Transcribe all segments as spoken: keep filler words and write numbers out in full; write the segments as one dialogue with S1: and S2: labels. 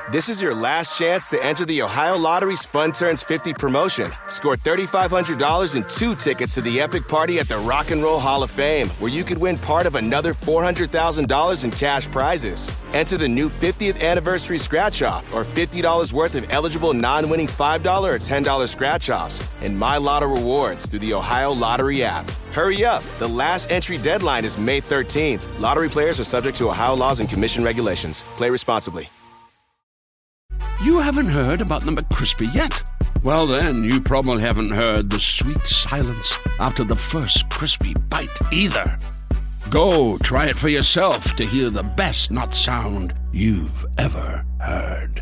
S1: This is your last chance to enter the Ohio Lottery's Fun Turns fifty promotion. Score three thousand five hundred dollars and two tickets to the epic party at the Rock and Roll Hall of Fame, where you could win part of another four hundred thousand dollars in cash prizes. Enter the new fiftieth anniversary scratch-off or fifty dollars worth of eligible non-winning five dollars or ten dollars scratch-offs and My Lotto rewards through the Ohio Lottery app. Hurry up. The last entry deadline is May thirteenth. Lottery players are subject to Ohio laws and commission regulations. Play responsibly.
S2: You haven't heard about the McCrispy yet? Well, then, you probably haven't heard the sweet silence after the first crispy bite either. Go try it for yourself to hear the best nut sound you've ever heard.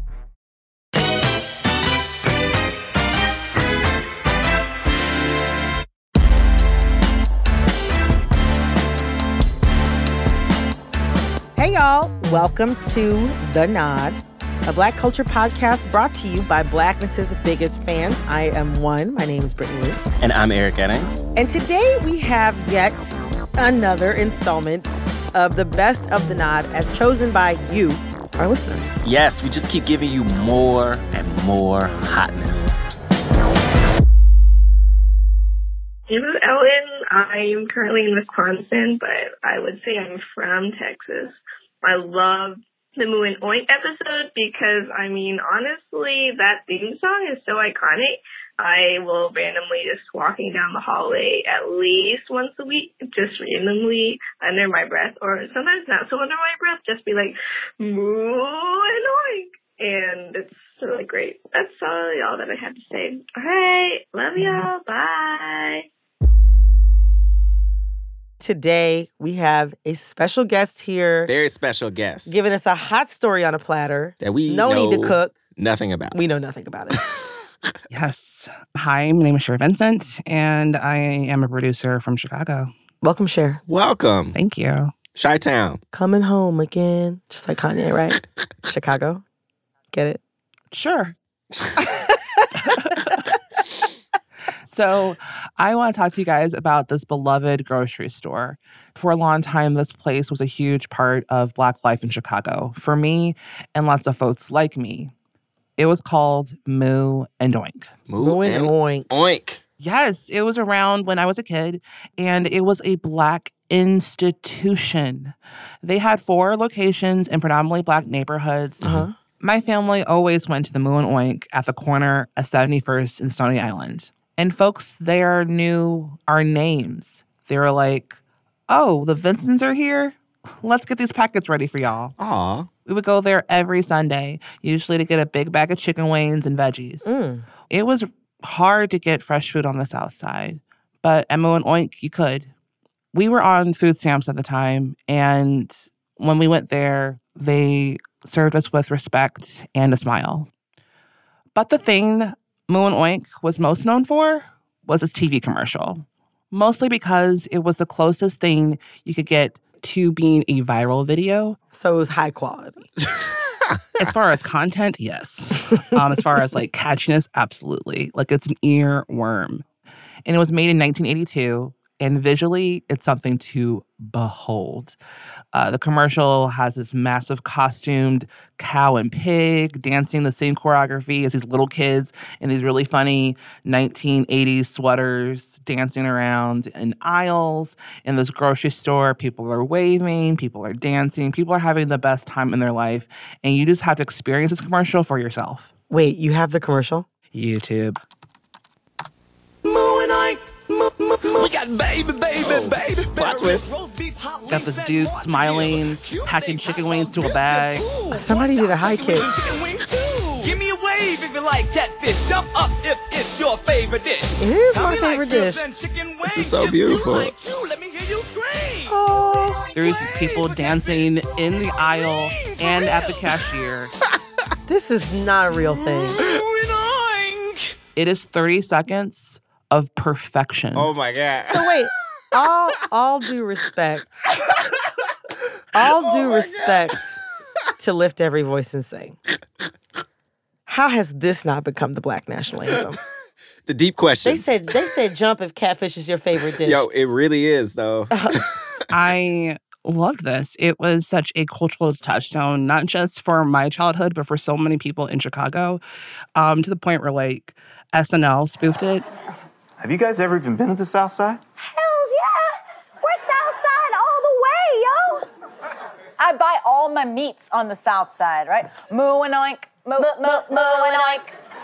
S3: Hey, y'all. Welcome to The Nod, a Black culture podcast brought to you by Blackness's biggest fans. I am one. My name is Brittany Luce.
S4: And I'm Eric Eddings.
S3: And today we have yet another installment of the Best of The Nod as chosen by you, our listeners.
S4: Yes, we just keep giving you more and more hotness.
S5: This is Ellen. I'm currently in Wisconsin, but I would say I'm from Texas. I love the Moo and Oink episode because, I mean, honestly, that theme song is so iconic. I will randomly just walking down the hallway at least once a week, just randomly under my breath, or sometimes not so under my breath, just be like, Moo and Oink. And it's really great. That's all y'all that I have to say. All right. Love y'all. Bye.
S3: Today, we have a special guest here.
S4: Very special guest.
S3: Giving us a hot story on a platter.
S4: That we
S3: no
S4: know
S3: need to cook.
S4: Nothing about.
S3: We know nothing about it.
S6: Yes. Hi, my name is Cher Vincent, and I am a producer from Chicago.
S3: Welcome, Cher.
S4: Welcome.
S6: Thank you.
S4: Chi-Town.
S3: Coming home again. Just like Kanye, right? Chicago. Get it?
S6: Sure. So I want to talk to you guys about this beloved grocery store. For a long time, this place was a huge part of Black life in Chicago. For me and lots of folks like me, it was called Moo and Oink.
S4: Moo,
S3: Moo and,
S4: and
S3: Oink.
S4: Oink.
S6: Yes, it was around when I was a kid, and it was a Black institution. They had four locations in predominantly Black neighborhoods.
S3: Uh-huh.
S6: My family always went to the Moo and Oink at the corner of seventy-first and Stony Island. And folks there knew our names. They were like, oh, the Vincents are here? Let's get these packets ready for y'all.
S4: Aw.
S6: We would go there every Sunday, usually to get a big bag of chicken wings and veggies.
S3: Mm.
S6: It was hard to get fresh food on the South Side, but at Moo and Oink, you could. We were on food stamps at the time, and when we went there, they served us with respect and a smile. But the thing Moo and Oink was most known for was its T V commercial, mostly because it was the closest thing you could get to being a viral video.
S3: So it was high quality.
S6: As far as content, yes. Um, as far as like catchiness, absolutely. Like it's an earworm. And it was made in nineteen eighty-two. And visually, it's something to behold. Uh, the commercial has this massive costumed cow and pig dancing the same choreography as these little kids in these really funny nineteen eighties sweaters dancing around in aisles. In this grocery store, people are waving, people are dancing, people are having the best time in their life. And you just have to experience this commercial for yourself.
S3: Wait, you have the commercial?
S6: YouTube.
S7: Moo and Oink. We got baby, baby,
S4: Oh,
S7: baby.
S4: plot twist.
S6: Got this dude smiling, packing chicken wings to a bag.
S3: Somebody did a high kick.
S7: Give me a wave if you like catfish. Jump up if it's your favorite dish.
S3: It is
S7: Tell
S3: my
S7: me like
S3: favorite dish.
S7: strips and chicken
S4: This is
S7: wings.
S4: so
S7: If
S4: beautiful.
S7: you like you, let me hear you scream.
S3: Oh,
S6: There's people dancing in the aisle and at the cashier.
S3: this is not a real thing.
S7: Moo and Oink.
S6: It is thirty seconds of perfection.
S4: Oh, my God.
S3: So wait, all all due respect, all due respect to lift every voice and sing. How has this not become the Black national anthem?
S4: The deep questions.
S3: They said they said jump if catfish is your favorite dish.
S4: Yo, it really is, though.
S6: I loved this. It was such a cultural touchstone, not just for my childhood, but for so many people in Chicago, um, to the point where, like, S N L spoofed it.
S8: Have you guys ever even been to the South Side?
S9: Hells yeah! We're South Side all the way, yo! I buy all my meats on the South Side, right? Moo and oink, moo, moo, moo, moo and oink.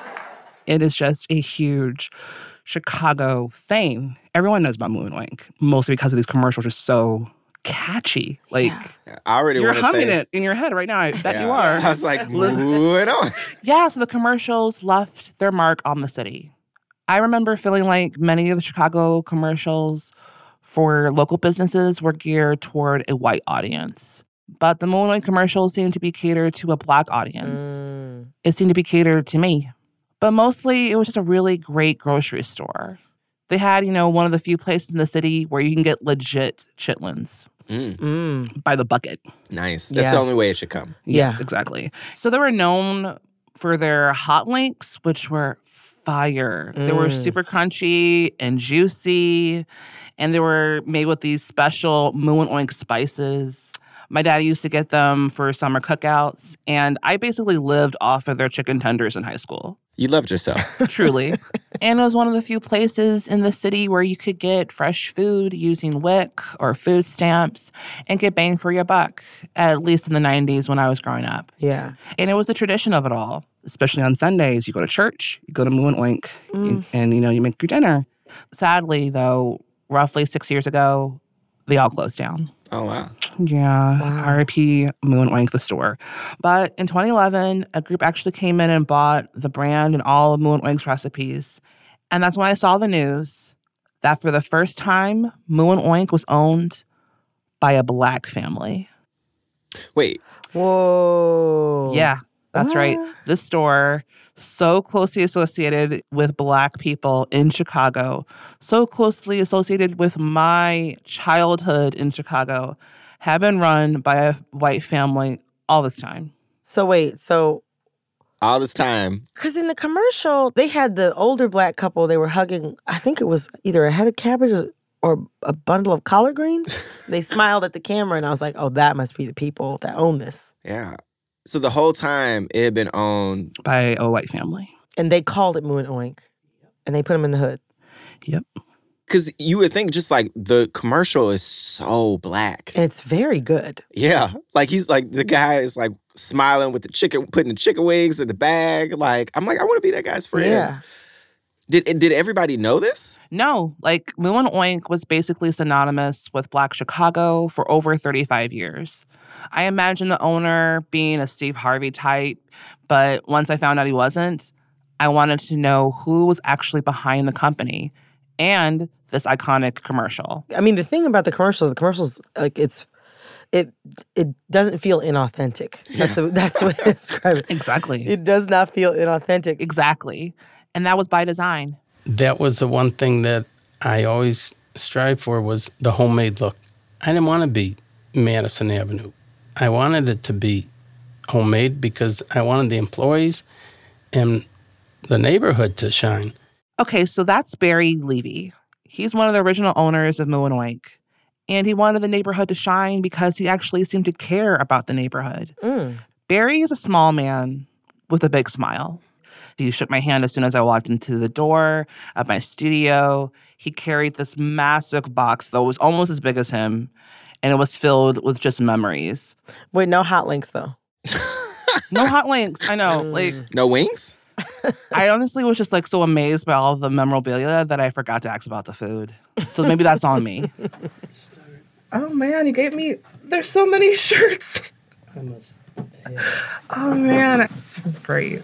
S6: It is just a huge Chicago thing. Everyone knows about Moo and Oink, mostly because of these commercials are so catchy. Like,
S10: yeah. I already
S6: you're
S10: want to
S6: humming
S10: say,
S6: it in your head right now. I bet
S10: yeah.
S6: you are.
S10: I was like, Moo and Oink.
S6: Yeah, so the commercials left their mark on the city. I remember feeling like many of the Chicago commercials for local businesses were geared toward a white audience. But the Moo and Oink commercials seemed to be catered to a Black audience. Mm. It seemed to be catered to me. But mostly, it was just a really great grocery store. They had, you know, one of the few places in the city where you can get legit chitlins.
S10: Mm.
S6: Mm. By the bucket.
S10: Nice. That's
S6: yes.
S10: the only way it should come.
S6: Yes,
S3: yeah.
S6: exactly. So they were known for their hot links, which were fire. Mm. They were super crunchy and juicy, and they were made with these special Moo and Oink spices. My daddy used to get them for summer cookouts, and I basically lived off of their chicken tenders in high school.
S10: You loved yourself.
S6: Truly. And it was one of the few places in the city where you could get fresh food using WIC or food stamps and get bang for your buck, at least in the nineties when I was growing up.
S3: Yeah.
S6: And it was the tradition of it all, especially on Sundays. You go to church, you go to Moo and Oink, mm. and, and, you know, you make your dinner. Sadly, though, roughly six years ago, they all closed down.
S10: Oh, wow.
S6: Yeah,
S3: wow.
S6: R I P Moo and Oink, the store. But in twenty eleven, a group actually came in and bought the brand and all of Moo and Oink's recipes. And that's when I saw the news that for the first time, Moo and Oink was owned by a Black family.
S10: Wait.
S3: Whoa.
S6: Yeah, that's
S3: what?
S6: right. This store, so closely associated with Black people in Chicago, so closely associated with my childhood in Chicago, have been run by a white family all this time.
S3: So wait, so...
S10: All this time.
S3: Because in the commercial, they had the older Black couple, they were hugging, I think it was either a head of cabbage or, or a bundle of collard greens. They smiled at the camera, and I was like, oh, that must be the people that own this.
S10: Yeah. So the whole time, it had been owned
S6: by a white family.
S3: And they called it Moo and Oink. And they put them in the hood.
S6: Yep.
S10: Because you would think just like the commercial is so Black.
S3: And it's very good.
S10: Yeah. Like he's like, the guy is like smiling with the chicken, putting the chicken wings in the bag. Like, I'm like, I want to be that guy's friend.
S3: Yeah.
S10: Did did everybody know this?
S6: No. Like, Moo and Oink was basically synonymous with Black Chicago for over thirty-five years. I imagine the owner being a Steve Harvey type, but once I found out he wasn't, I wanted to know who was actually behind the company and this iconic commercial.
S3: I mean, the thing about the commercials, the commercials, like, it's, it it doesn't feel inauthentic. That's the, that's the way to describe it.
S6: Exactly.
S3: It does not feel inauthentic.
S6: Exactly. And that was by design.
S11: That was the one thing that I always strived for was the homemade look. I didn't want to be Madison Avenue. I wanted it to be homemade because I wanted the employees and the neighborhood to shine.
S6: Okay, so that's Barry Levy. He's one of the original owners of Moo and Oink. And he wanted the neighborhood to shine because he actually seemed to care about the neighborhood.
S3: Mm.
S6: Barry is a small man with a big smile. He shook my hand as soon as I walked into the door of my studio. He carried this massive box that was almost as big as him, and it was filled with just memories.
S3: Wait, no hot links, though.
S6: No hot links, I know. Like,
S10: no wings?
S6: I honestly was just like so amazed by all of the memorabilia that I forgot to ask about the food. So maybe that's on me. Oh man, you gave me, there's so many shirts. Oh man, that's great.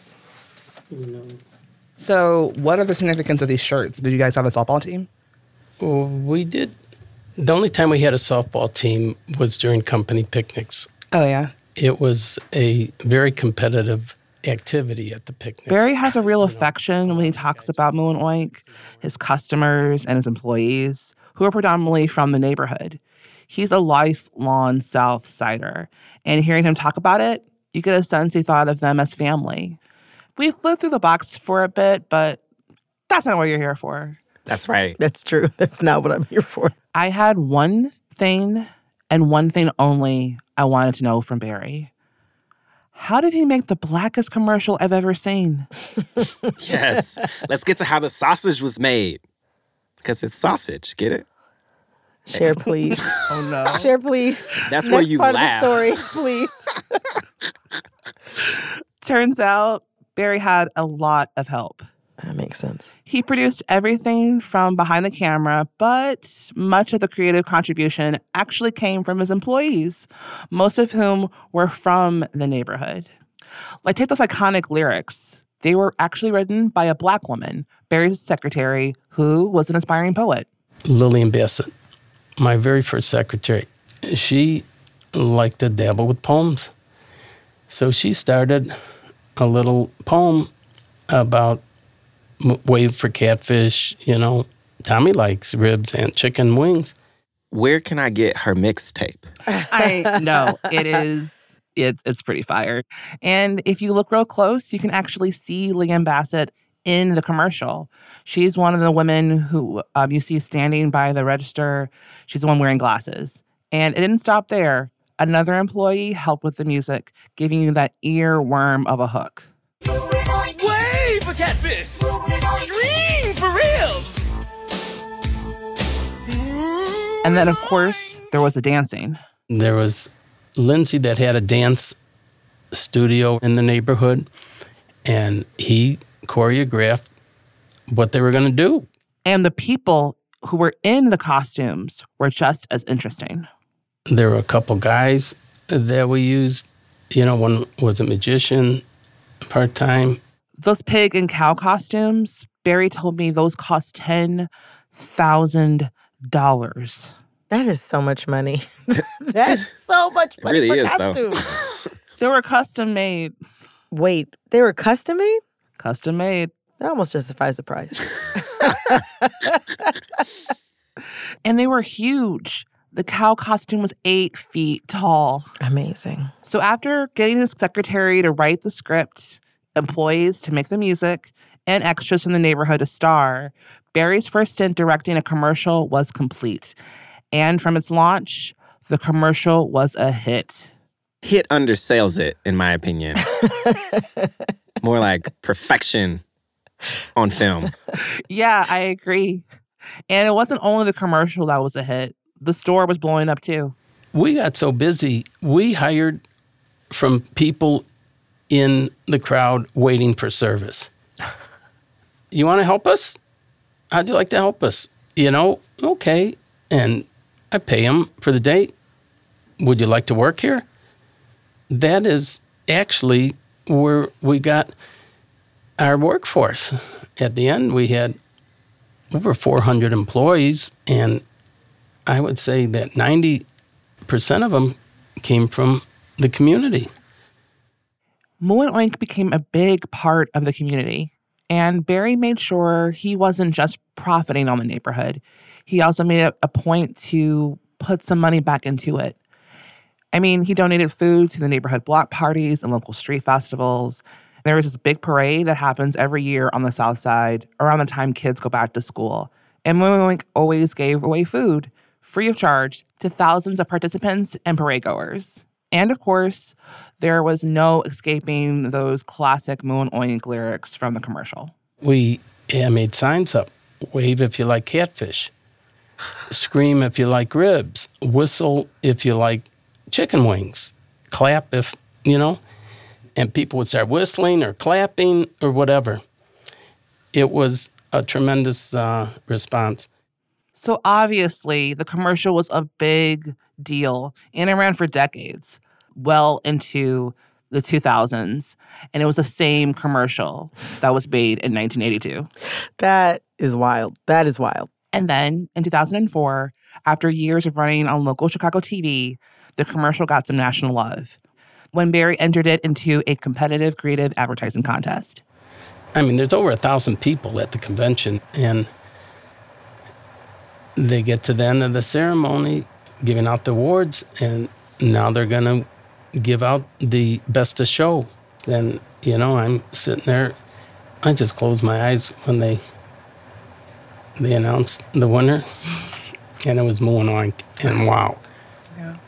S6: So what are the significance of these shirts? Did you guys have a softball team?
S11: Well, we did. The only time we had a softball team was during company picnics.
S6: Oh, yeah?
S11: It was a very competitive activity at the picnics.
S6: Barry has a real affection when he talks about Moo and Oink, his customers and his employees, who are predominantly from the neighborhood. He's a lifelong South Sider, and hearing him talk about it, you get a sense he thought of them as family. We flew through the box for a bit, but that's not what you're here for.
S10: That's right.
S3: That's true. That's not what I'm here for.
S6: I had one thing And one thing only I wanted to know from Barry. How did he make the blackest commercial I've ever seen?
S10: Yes. Let's get to how the sausage was made. Because it's sausage. Get it?
S3: Share, please.
S6: Oh, no.
S3: Share, please.
S10: That's
S3: Next
S10: where you
S3: part
S10: laugh.
S3: of the story, please.
S6: Turns out Barry had a lot of help.
S3: That makes sense.
S6: He produced everything from behind the camera, but much of the creative contribution actually came from his employees, most of whom were from the neighborhood. Like, take those iconic lyrics. They were actually written by a Black woman, Barry's secretary, who was an aspiring poet.
S11: Lillian Bassett, my very first secretary, she liked to dabble with poems. So she started a little poem about wave for catfish, you know. Tommy likes ribs and chicken wings.
S10: Where can I get her mixtape?
S6: I know. It is, it's, it's pretty fire. And if you look real close, you can actually see Lillian Bassett in the commercial. She's one of the women who um, you see standing by the register. She's the one wearing glasses. And it didn't stop there. Another employee helped with the music, giving you that earworm of a hook.
S7: Wave for catfish! Scream for reals!
S6: And then, of course, there was the dancing.
S11: There was Lindsay that had a dance studio in the neighborhood, and he choreographed what they were going to do.
S6: And the people who were in the costumes were just as interesting.
S11: There were a couple guys that we used. You know, one was a magician, part-time.
S6: Those pig and cow costumes, Barry told me those cost ten thousand dollars.
S3: That is so much money. That's so much money
S10: It really
S3: for
S10: is, though.
S3: costumes.
S6: They were custom made.
S3: Wait, they were custom made?
S6: Custom made.
S3: That almost justifies the price.
S6: And they were huge. The cow costume was eight feet tall.
S3: Amazing.
S6: So after getting his secretary to write the script, employees to make the music, and extras from the neighborhood to star, Barry's first stint directing a commercial was complete. And from its launch, the commercial was a hit.
S10: Hit undersells it, in my opinion. More like perfection on film.
S6: Yeah, I agree. And it wasn't only the commercial that was a hit. The store was blowing up too.
S11: We got so busy, we hired from people in the crowd waiting for service. You want to help us? How'd you like to help us? You know, okay. And I pay them for the day. Would you like to work here? That is actually where we got our workforce. At the end, we had over four hundred employees, and I would say that ninety percent of them came from the community.
S6: Moo and Oink became a big part of the community, and Barry made sure he wasn't just profiting on the neighborhood. He also made it a point to put some money back into it. I mean, he donated food to the neighborhood block parties and local street festivals. There was this big parade that happens every year on the South Side around the time kids go back to school. And Moo and Oink always gave away food, free of charge, to thousands of participants and parade goers. And of course, there was no escaping those classic Moo and Oink lyrics from the commercial.
S11: We yeah, made signs up. Wave if you like catfish. Scream if you like ribs. Whistle if you like chicken wings. Clap if, you know, and people would start whistling or clapping or whatever. It was a tremendous uh, response.
S6: So obviously, the commercial was a big deal, and it ran for decades, well into the two thousands. And it was the same commercial that was made in nineteen eighty-two.
S3: That is wild. That is wild.
S6: And then in two thousand four, after years of running on local Chicago T V, the commercial got some national love when Barry entered it into a competitive creative advertising contest.
S11: I mean, there's over a thousand people at the convention, and they get to the end of the ceremony, giving out the awards, and now they're going to give out the best of show. And, you know, I'm sitting there. I just closed my eyes when they they announced the winner, and it was Moo and Oink, and wow.
S6: Yeah.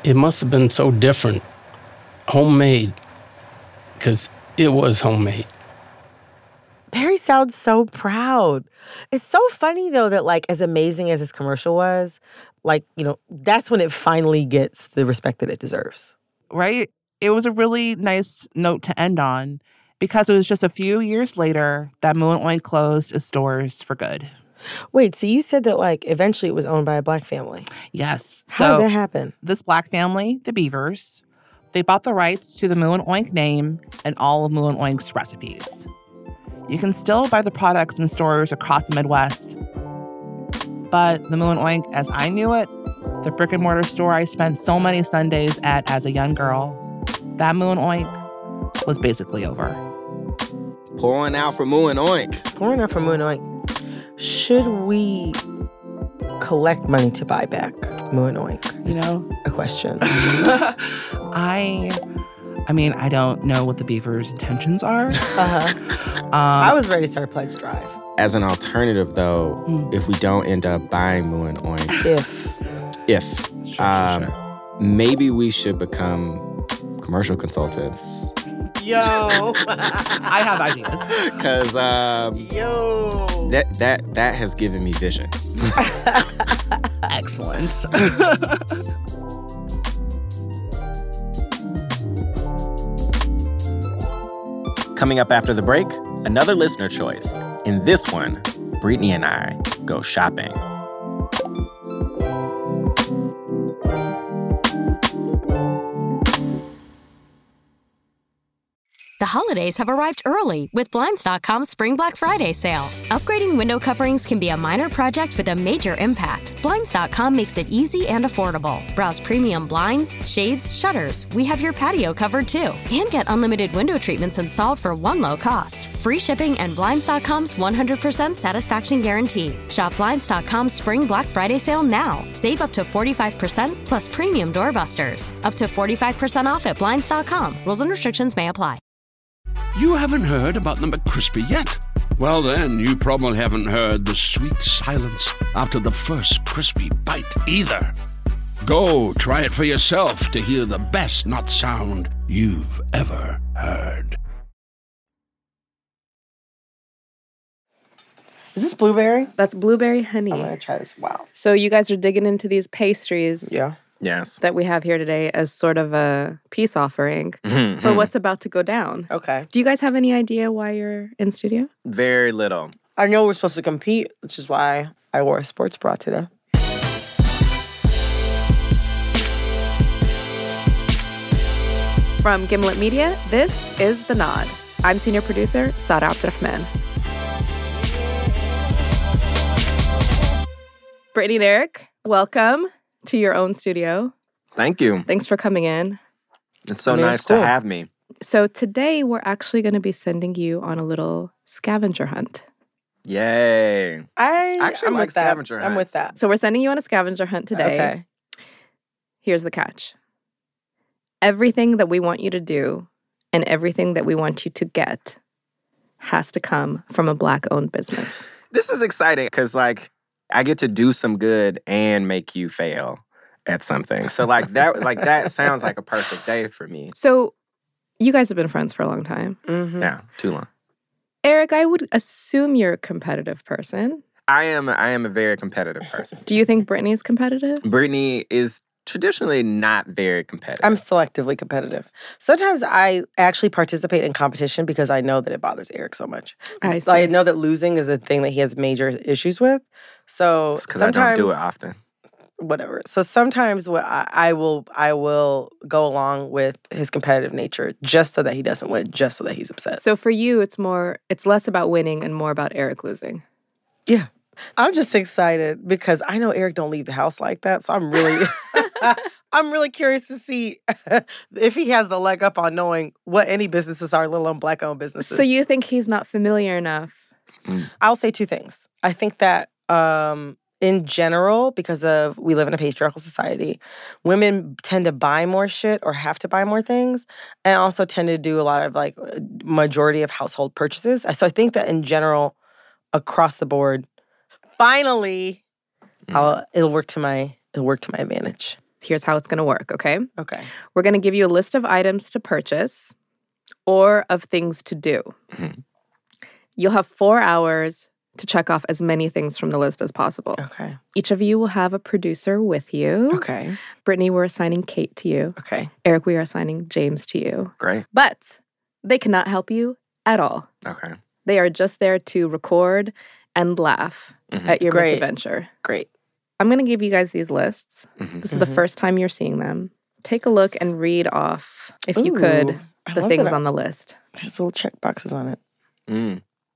S11: it must have been so different. Homemade, because it was homemade.
S3: Barry sounds so proud. It's so funny, though, that, like, as amazing as his commercial was, like, you know, that's when it finally gets the respect that it deserves.
S6: Right? It was a really nice note to end on because it was just a few years later that Moo and Oink closed its doors for good.
S3: Wait, so you said that, like, eventually it was owned by a black family?
S6: Yes.
S3: How
S6: So
S3: did that happen?
S6: This black family, the Beavers, they bought the rights to the Moo and Oink name and all of Moo and Oink's recipes. You can still buy the products in stores across the Midwest. But the Moo and Oink, as I knew it, the brick and mortar store I spent so many Sundays at as a young girl, that Moo and Oink was basically over.
S10: Pour one out for Moo and Oink.
S3: Pour one out for Moo and Oink. Should we collect money to buy back Moo and Oink?
S6: You know?
S3: A question.
S6: I... I mean, I don't know what the Beavers' intentions are.
S3: Uh-huh.
S6: Um,
S3: I was ready to start a pledge drive.
S10: As an alternative, though,
S3: Mm.
S10: if we don't end up buying Moo and Oink,
S3: If.
S10: if,
S6: Sure,
S10: um,
S6: sure, sure.
S10: maybe we should become commercial consultants.
S3: Yo.
S6: I have ideas.
S10: Because um,
S3: Yo.
S10: that that that has given me vision.
S6: Excellent.
S10: Coming up after the break, another listener choice. In this one, Brittany and I go shopping.
S12: The holidays have arrived early with Blinds dot com's Spring Black Friday sale. Upgrading window coverings can be a minor project with a major impact. Blinds dot com makes it easy and affordable. Browse premium blinds, shades, shutters. We have your patio covered too. And get unlimited window treatments installed for one low cost. Free shipping and Blinds dot com's one hundred percent satisfaction guarantee. Shop Blinds dot com's Spring Black Friday sale now. Save up to forty-five percent plus premium doorbusters. Up to forty-five percent off at Blinds dot com. Rules and restrictions may apply.
S2: You haven't heard about the McCrispy yet? Well, then, you probably haven't heard the sweet silence after the first crispy bite either. Go try it for yourself to hear the best nut sound you've ever heard.
S3: Is this blueberry?
S13: That's blueberry honey.
S3: I'm going to try this. Wow.
S13: So you guys are digging into these pastries.
S3: Yeah.
S10: Yes.
S13: That we have here today as sort of a peace offering
S10: Mm-hmm.
S13: for what's about to go down.
S3: Okay.
S13: Do you guys have any idea why you're in studio?
S10: Very little.
S3: I know we're supposed to compete, which is why I wore a sports bra today.
S13: From Gimlet Media, this is The Nod. I'm senior producer Sara Abdurrahman. Brittany and Eric, welcome to your own studio.
S10: Thank you.
S13: Thanks for coming in.
S10: It's so
S3: I mean,
S10: nice
S3: it's cool.
S10: to have me.
S13: So today we're actually going to be sending you on a little scavenger hunt.
S10: Yay.
S3: I
S10: actually
S3: I'm
S10: like
S3: with that.
S10: scavenger
S3: I'm with
S10: hunts.
S3: that.
S13: So we're sending you on a scavenger hunt today.
S3: Okay.
S13: Here's the catch. Everything that we want you to do and everything that we want you to get has to come from a Black-owned business.
S10: This is exciting because, like, I get to do some good and make you fail at something. So, like, that like that sounds like a perfect day for me.
S13: So you guys have been friends for a long time.
S3: Mm-hmm.
S10: Yeah, too long.
S13: Eric, I would assume you're a competitive person.
S10: I am I am a very competitive person.
S13: Do you think Brittany's competitive?
S10: Brittany is traditionally not very competitive.
S3: I'm selectively competitive. Sometimes I actually participate in competition because I know that it bothers Eric so much.
S13: I see.
S3: Like, I know that losing is a thing that he has major issues with. So
S10: because I
S3: sometimes
S10: don't do it often.
S3: Whatever. So sometimes what I, I will I will go along with his competitive nature just so that he doesn't win, just so that he's upset.
S13: So for you, it's more, it's less about winning and more about Eric losing.
S3: Yeah. I'm just excited because I know Eric don't leave the house like that. So I'm really I'm really curious to see if he has the leg up on knowing what any businesses are, let alone Black-owned businesses.
S13: So you think he's not familiar enough?
S3: I'll say two things. I think that um, in general, because of we live in a patriarchal society, women tend to buy more shit or have to buy more things, and also tend to do a lot of like majority of household purchases. So I think that in general, across the board, finally, I'll, it'll work to my it'll work to my advantage.
S13: Here's how it's going to work, okay?
S3: Okay.
S13: We're going to give you a list of items to purchase or of things to do.
S10: Mm-hmm.
S13: You'll have four hours to check off as many things from the list as possible.
S3: Okay.
S13: Each of you will have a producer with you.
S3: Okay.
S13: Brittany, we're assigning Kate to you.
S3: Okay.
S13: Eric, we are assigning James to you.
S10: Great.
S13: But they cannot help you at all.
S10: Okay.
S13: They are just there to record and laugh
S10: Mhm.
S13: at your
S3: Great.
S13: misadventure.
S3: Great.
S13: I'm going to give you guys these lists.
S10: Mhm.
S13: This is the
S3: Mhm.
S13: first time you're seeing them. Take a look and read off, if you
S3: Ooh,
S13: could,
S3: I
S13: the
S3: love
S13: things
S3: that I-
S13: on the list.
S3: It has little check boxes on it.
S10: Mm.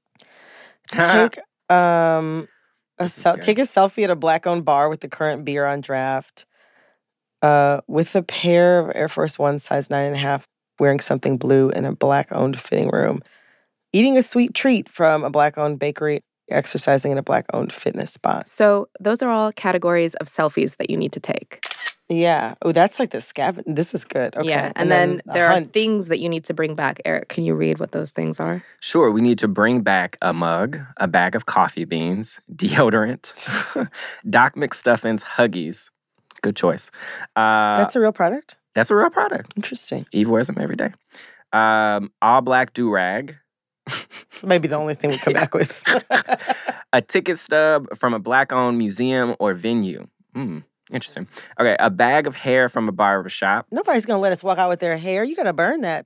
S3: Take um a
S10: This is
S3: sel-
S10: good.
S3: take a selfie at a black-owned bar with the current beer on draft. Uh, with a pair of Air Force One size nine and a half, wearing something blue in a black-owned fitting room. Eating a sweet treat from a black-owned bakery. Exercising in a black-owned fitness spot.
S13: So those are all categories of selfies that you need to take.
S3: Yeah. Oh, that's like the scaven. This is good. Okay.
S13: Yeah, and, then,
S3: the
S13: there
S3: hunt.
S13: are things that you need to bring back. Eric, can you read what those things are?
S10: Sure, we need to bring back a mug, a bag of coffee beans, deodorant, Doc McStuffins Huggies. Good choice. Uh,
S3: That's a real product?
S10: that's a real product.
S3: Interesting.
S10: Eve wears them every day. Um, all black do-rag.
S3: Maybe the only thing we come back with.
S10: A ticket stub from a black-owned museum or venue. Hmm, interesting. Okay, a bag of hair from a barber shop.
S3: Nobody's going to let us walk out with their hair. You got to burn that.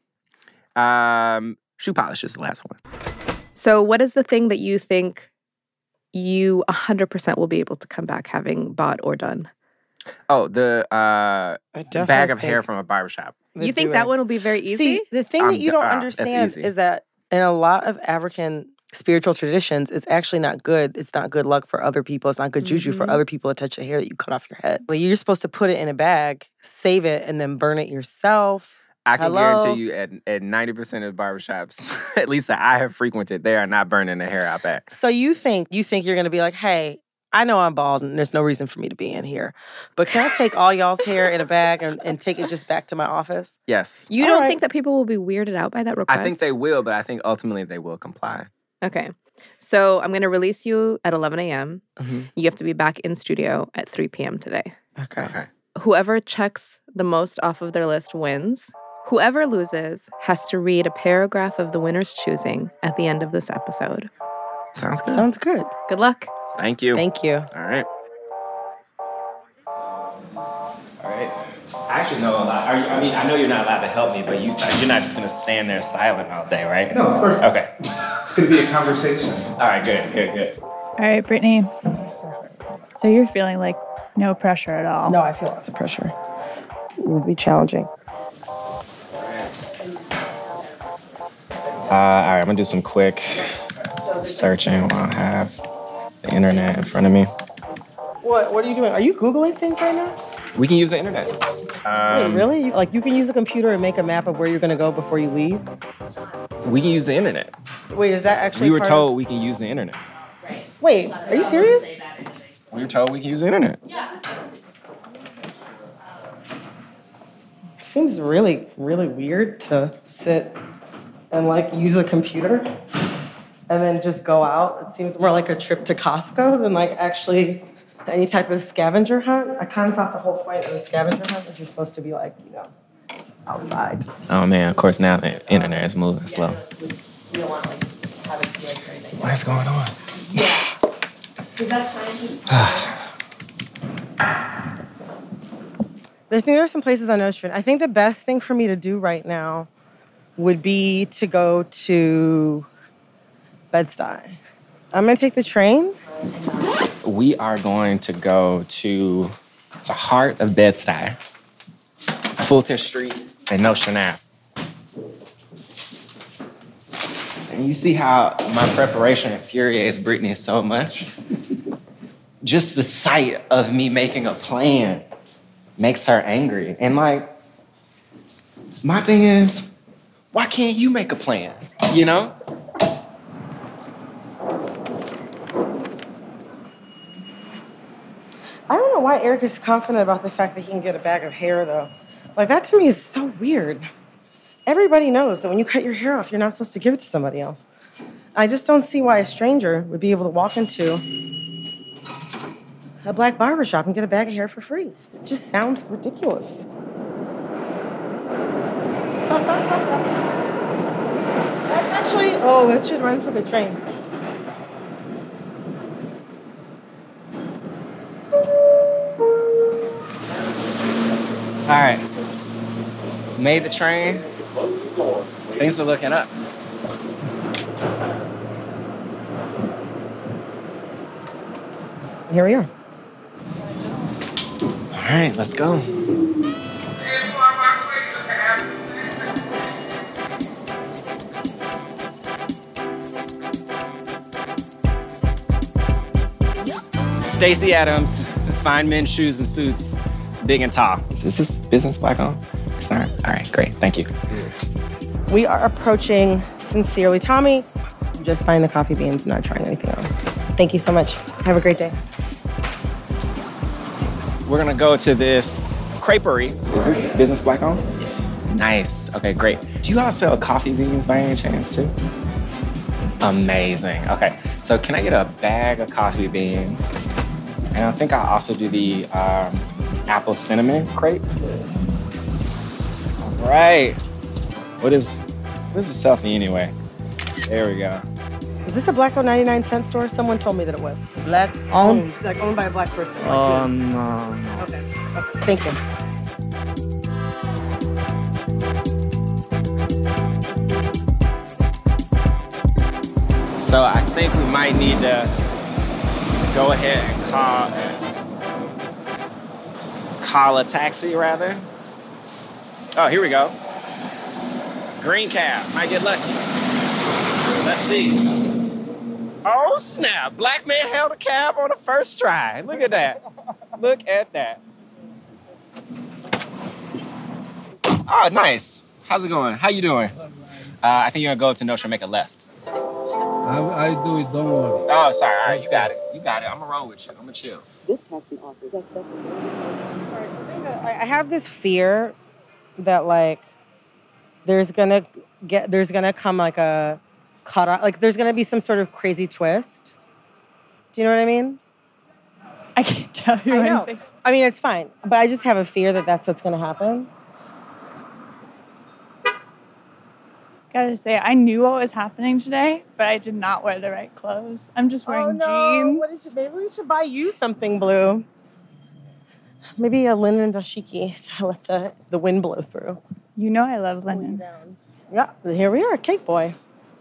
S10: Um, shoe polish is the last one.
S13: So what is the thing that you think you one hundred percent will be able to come back having bought or done?
S10: Oh, the uh,
S3: definitely
S10: bag of hair
S3: think-
S10: from a barber shop.
S13: You think that one will be very easy?
S3: See, the thing
S10: I'm
S3: that you
S10: d-
S3: don't
S10: uh, that's
S3: understand
S10: easy.
S3: is that in a lot of African spiritual traditions, it's actually not good. It's not good luck for other people. It's not good juju for
S13: Mhm.
S3: other people to touch the hair that you cut off your head. Like, you're supposed to put it in a bag, save it, and then burn it yourself.
S10: I can
S3: Hello?
S10: guarantee you at, at ninety percent of barbershops, at least that I have frequented, they are not burning the hair out back.
S3: So you think you think you're gonna be like, hey, I know I'm bald and there's no reason for me to be in here, but can I take all y'all's hair in a bag and, and take it just back to my office?
S10: Yes.
S13: You
S3: All
S13: don't
S3: right.
S13: think that people will be weirded out by that request?
S10: I think they will, but I think ultimately they will comply.
S13: Okay. So I'm going to release you at eleven a.m.
S3: Mhm.
S13: You have to be back in studio at three p.m. today.
S3: Okay.
S10: Okay.
S13: Whoever checks the most off of their list wins. Whoever loses has to read a paragraph of the winner's choosing at the end of this episode.
S10: Sounds good.
S3: Sounds good.
S13: Good luck.
S10: Thank you.
S3: Thank you.
S10: All right. All right. I actually know a lot. Are you, I mean, I know you're not allowed to help me, but you, you're not just going to stand there silent all day, right?
S14: No, of course.
S10: Okay.
S14: It's going to be a conversation.
S10: All right, good, good, good.
S15: All right, Brittany. So you're feeling like no pressure at all?
S3: No, I feel lots of pressure. It would be challenging.
S10: Uh, all right, I'm going to do some quick searching while I have the internet in front of me.
S3: What What are you doing? Are you Googling things right now?
S10: We can use the internet.
S3: Wait,
S10: Um,
S3: really? You- Like, you can use a computer and make a map of where you're gonna go before you leave?
S10: We can use the internet.
S3: Wait, is that actually
S10: We were
S3: part of-
S10: told we can use the internet.
S3: Wait, are you serious?
S10: We were told we can use the internet.
S3: Seems really, really weird to sit and like use a computer and then just go out. It seems more like a trip to Costco than like actually any type of scavenger hunt. I kind of thought the whole point of a scavenger hunt was you're supposed to be like, you know, outside.
S10: Oh man, of course now the internet is moving slow.
S3: You don't want like have it feel like anything.
S10: What is going on?
S3: Is that scientist? I think there are some places on Ocean. I think the best thing for me to do right now would be to go to Bed-Stuy. I'm gonna take the train.
S10: We are going to go to the heart of Bed-Stuy, Fulton Street and Notion Ave. And you see how my preparation infuriates Brittany so much? Just the sight of me making a plan makes her angry. And like, my thing is, why can't you make a plan? You know?
S3: I don't know why Eric is confident about the fact that he can get a bag of hair, though. Like, that to me is so weird. Everybody knows that when you cut your hair off, you're not supposed to give it to somebody else. I just don't see why a stranger would be able to walk into a black barbershop and get a bag of hair for free. It just sounds ridiculous. That's actually, oh, that should run for the train.
S10: All right. Made the train. Things are looking up.
S3: Here we are.
S10: All right, let's go. Stacey Adams, Fine Men Shoes and Suits, big and tall. Is this business black on? It's not. All right, great. Thank you.
S3: We are approaching Sincerely Tommy. I'm just buying the coffee beans, not trying anything else. Thank you so much. Have a great day.
S10: We're gonna go to this creperie. Is this business black on? Nice. Okay, great. Do you all sell coffee beans by any chance too? Amazing. Okay, so can I get a bag of coffee beans? And I think I'll also do the um, apple cinnamon crepe. All right. What is what is a selfie anyway? There we go.
S3: Is this a black owned ninety-nine cent store? Someone told me that it was.
S10: Black
S3: owned? Like owned by a black person.
S10: Oh,
S3: like you.
S10: no, no.
S3: Okay. Okay. Thank you.
S10: So I think we might need to go ahead and call call a taxi rather. Oh, here we go. Green cab. Might get lucky. Let's see. Oh, snap. Black man held a cab on the first try. Look at that. Look at that. Oh, nice. How's it going? How you doing? Uh, I think you're going to go to Nostra, make a left.
S16: I, I do it, don't worry.
S10: Oh, sorry. All right, you got it. You got it. I'm going to roll with you. I'm going to chill.
S17: This taxi offers accessible.
S3: I have this fear that like there's gonna get there's gonna come like a cut off, like there's gonna be some sort of crazy twist. Do you know what I mean?
S15: I can't tell you
S3: I know.
S15: anything.
S3: I mean, it's fine, but I just have a fear that that's what's gonna happen.
S15: Gotta say, I knew what was happening today, but I did not wear the right clothes. I'm just wearing
S3: oh, no.
S15: jeans.
S3: What is it? Maybe we should buy you something blue. Maybe a linen dashiki to let the, the wind blow through.
S15: You know I love linen.
S3: Yeah, here we are, Cake Boy.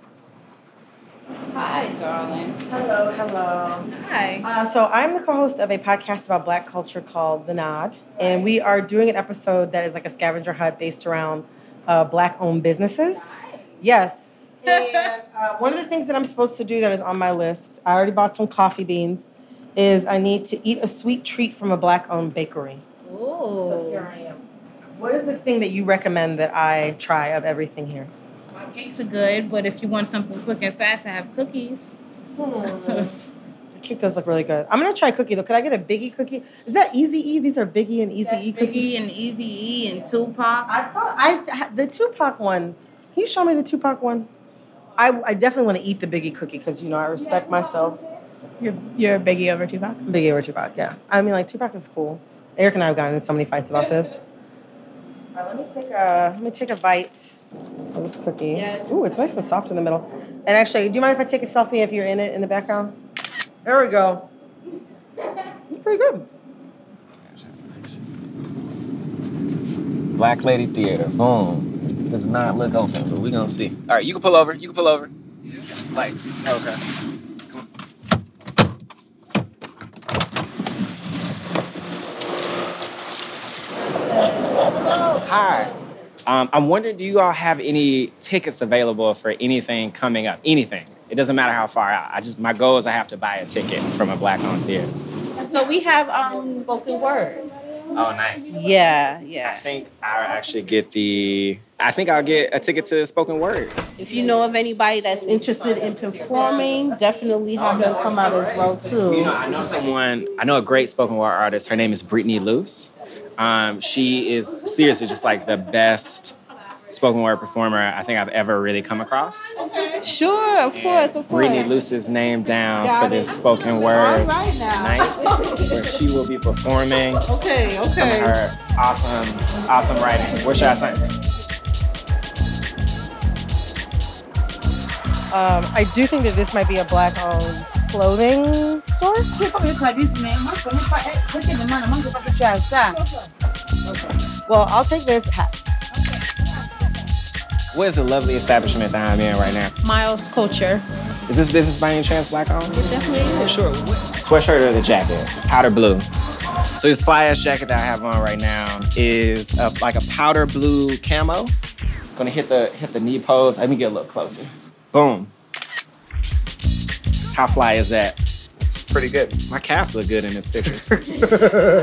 S18: Hi, darling.
S3: Hello, hello.
S18: Hi.
S3: Uh, so I'm the co-host of a podcast about Black culture called The Nod, and we are doing an episode that is like a scavenger hunt based around uh, Black-owned businesses. Yes. And uh, one of the things that I'm supposed to do that is on my list, I already bought some coffee beans, is I need to eat a sweet treat from a Black-owned bakery.
S18: Ooh.
S3: So here I am. What is the thing that you recommend that I try of everything here?
S18: My cakes are good, but if you want something quick and fast, I have cookies.
S3: Hmm. The cake does look really good. I'm gonna try cookie though. Could I get a Biggie cookie? Is that Easy E? These are Biggie and Easy E cookies.
S18: Biggie and Easy E and Tupac.
S3: I thought I the Tupac one. Can you show me the Tupac one? I, I definitely want to eat the Biggie cookie because you know I respect myself.
S15: You're you're a Biggie over Tupac?
S3: Biggie over Tupac, yeah. I mean, like Tupac is cool. Eric and I have gotten into so many fights about this. All right, let me take a let me take a bite of this cookie.
S18: Yes.
S3: Ooh, it's nice and soft in the middle. And actually, do you mind if I take a selfie if you're in it in the background? There we go. It's pretty good.
S10: Black Lady Theater. Boom. Does not look open, but we're gonna see. All right, you can pull over. You can pull over. Yeah. Like, okay. Come on. Hi. Um, I'm wondering, do you all have any tickets available for anything coming up? Anything. It doesn't matter how far out. I just, my goal is I have to buy a ticket from a Black-owned theater.
S18: So we have um spoken word.
S10: Oh, nice.
S18: Yeah, yeah.
S10: I think I'll actually get the, I think I'll get a ticket to spoken word.
S18: If you know of anybody that's interested in performing, definitely have them come out as well too.
S10: You know, I know someone, I know a great spoken word artist. Her name is Brittany Luce. Um, she is seriously just like the best spoken word performer I think I've ever really come across.
S18: Sure, of course, of course.
S10: Brittany Luce's name down
S18: Got
S10: for
S18: it.
S10: this spoken word
S18: All right now.
S10: night, where she will be performing
S18: Okay, okay.
S10: some of her awesome, awesome writing. Where should I sign?
S3: Um, I do think that this might be a black-owned clothing store. Well, I'll take this hat.
S10: What is the lovely establishment that I'm in right now?
S18: Miles Culture.
S10: Is this business by any chance black owned?
S18: It definitely is.
S10: Sure. Sweatshirt or the jacket? Powder blue. So this fly ass jacket that I have on right now is a, like a powder blue camo. Gonna hit the hit the knee pose. Let me get a little closer. Boom. How fly is that?
S14: It's pretty good.
S10: My calves look good in this picture.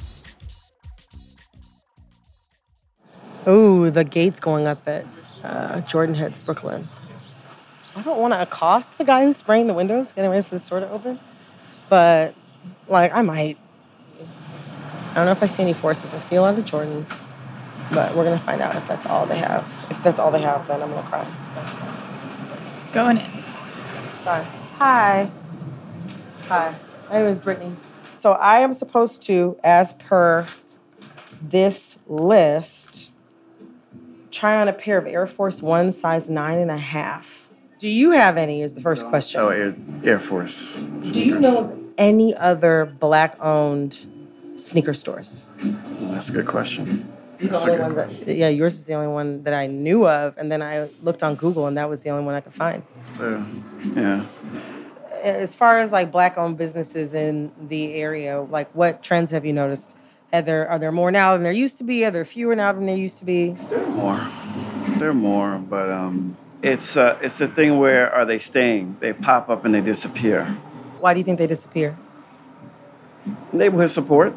S3: Ooh, the gate's going up at uh, Jordan Heads, Brooklyn. I don't want to accost the guy who's spraying the windows, getting ready for the store to open. But, like, I might. I don't know if I see any forces. I see a lot of Jordans. But we're going to find out if that's all they have. If that's all they have, then I'm going to cry.
S15: Going in.
S3: Sorry. Hi. Hi. My name is Brittany. So I am supposed to, as per this list, try on a pair of Air Force One size nine and a half. Do you have any is the first question.
S14: Oh, Air, Air Force sneakers.
S3: Do you know of any other black-owned sneaker stores?
S14: That's a good question.
S3: The only one that, yeah, yours is the only one that I knew of, and then I looked on Google, and that was the only one I could find.
S14: So, yeah.
S3: As far as like black-owned businesses in the area, like what trends have you noticed? Are there are there more now than there used to be? Are there fewer now than there used to be?
S14: There are more. There are more, but um, it's uh, it's the thing where are they staying? They pop up and they disappear.
S3: Why do you think they disappear?
S14: Neighborhood support.